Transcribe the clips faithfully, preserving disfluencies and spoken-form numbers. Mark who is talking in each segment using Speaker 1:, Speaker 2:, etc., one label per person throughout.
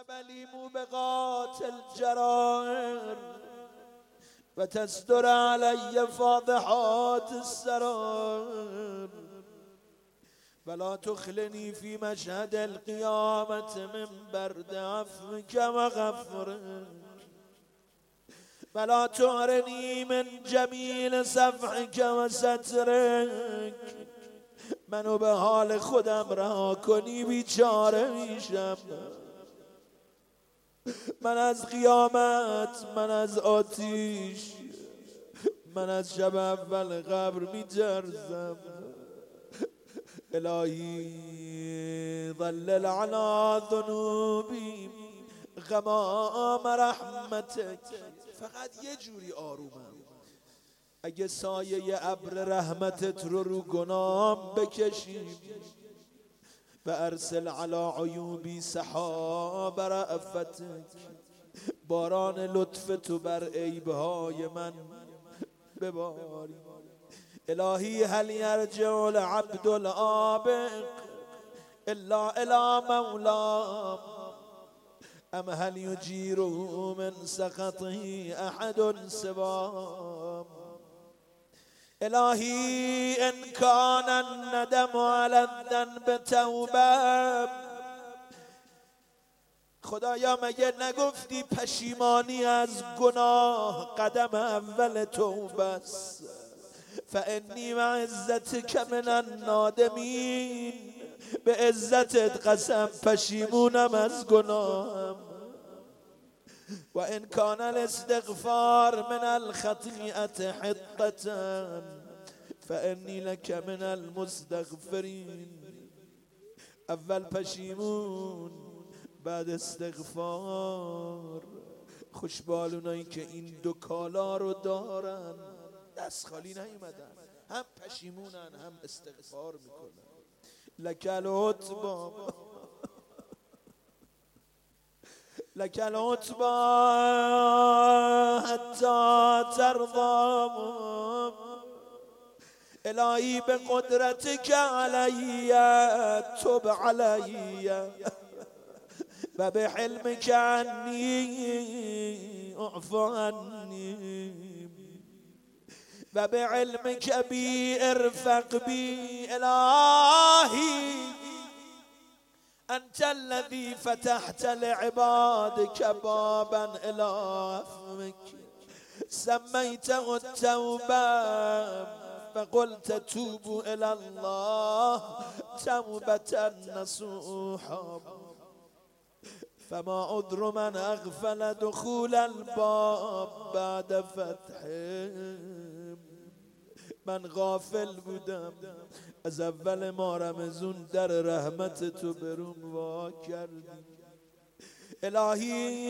Speaker 1: بلی موبقات الجرائر و تستر علی فاضحات السرائر ولا تخلني في مشهد القيامة من برد عفوك وغفرك ولا تعرني من جميل صفحك وسترك منو به حال خودم رها کنی بیچاره میشم. من از قیامت، من از آتیش، من از شب اول قبر میترسم. الهی ظلل علی ذنوبی غمام رحمتک. فقط یه جوری آرومم، اگه سایه ابر رحمتت رو رو گناهم بکشیم و ارسل علی عیوبی سحاب رأفتک، باران لطف تو بر عیبهای من بباری. الهی هل یرجع العبد العابق الا الی مولاه ام هل یجیره من سخطه احد سواه. الهی ان کان الندم علی الذنب توبه، خدایا مگه نگفتی پشیمانی از گناه قدم اول توبه است؟ فانی و عزتک من النادمین، به عزتت قسم پشیمونم از گناهم. و ان کان الاستغفار من الخطیئة حطة فانی لک من المستغفرین. اول پشیمون بعد استغفار. خوشبالونایی که این دو کالا رو دارن دست خالی نیومدن، هم پشیمونن هم استغفار میکنن. لک العتبی لک العتبی حتی ترضی. الهی به قدرتک علی تب علی و به حلمک عنی اعف عنی و به علمک بی ارفق بی. الهی انت الذي فتحت لعبادك بابا الى عفوك سميته التوبه فقلت توبوا الى الله توبه نصوحا. فما عذر من اغفل دخول الباب بعد فتحه. من غافل بودم، از اول ما رمزون در رحمت تو بروم وا کردی. الهی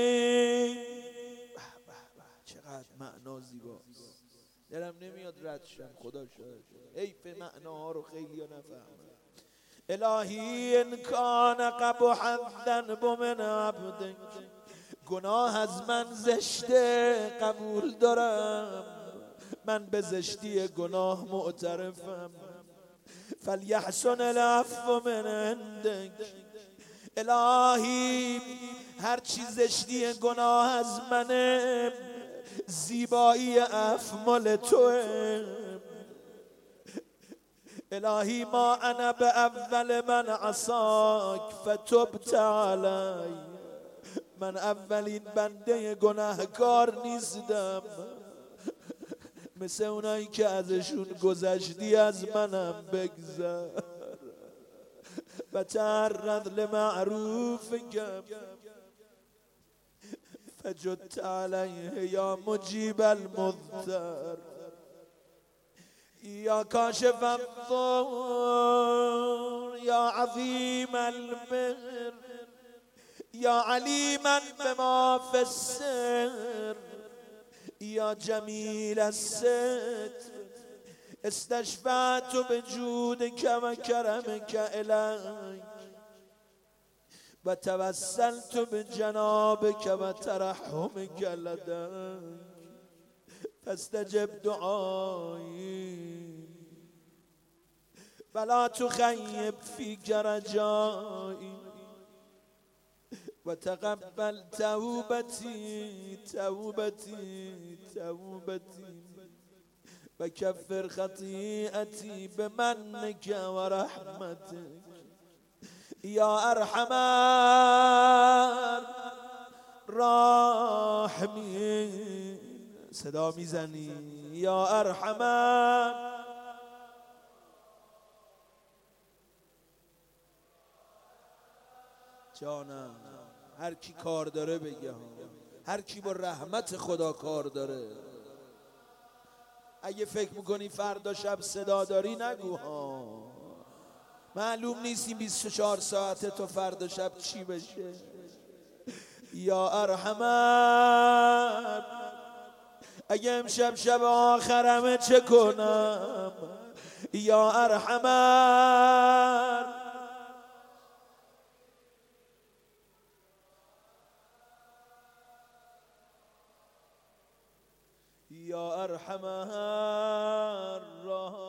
Speaker 1: چقدر معنا زیباست، دلم نمیاد رد شم، خدا شاهد. حیف معناها رو خیلی نفهمم. الهی ان کان قبح الذنب من عبدک، گناه از من زشته قبول دارم، من به زشتی گناه معترفم. فلیحسن العفو من عندک. الهی هر چی زشتی گناه از منه، زیبایی عفو مال توه. الهی ما انا به اول من عصاک فتبت علی، من اولین بنده گناهکار نیستم، مثل اونایی که ازشون گذشتی از منم بگذر. و تعرض لمعروفک فجدت علیه یا مجیب المضطر یا کاشف الضر یا عظیم البر یا علیما بما فی السر یا جمیل الستر. استشفعت بجودک و کرمک الیک و توسلت بجنابک و ترحمک لدیک فاستجب دعایی ولا تخیب فیک رجایی و تقبل توبتی توبتی توبتی و کفر خطیئتی بمنک و رحمتک یا ارحم الراحمین. صدا میزنی یا ارحم جانم. هر کی کار داره بگه، هر کی با رحمت خدا کار داره. اگه فکر میکنی فردا شب صدا داری نگو ها، معلوم نیست این بیست و چهار ساعت تو فردا شب چی بشه. یا ارحمن، اگه امشب شب آخرمه چه کنم. یا ارحمن، یا ارحمن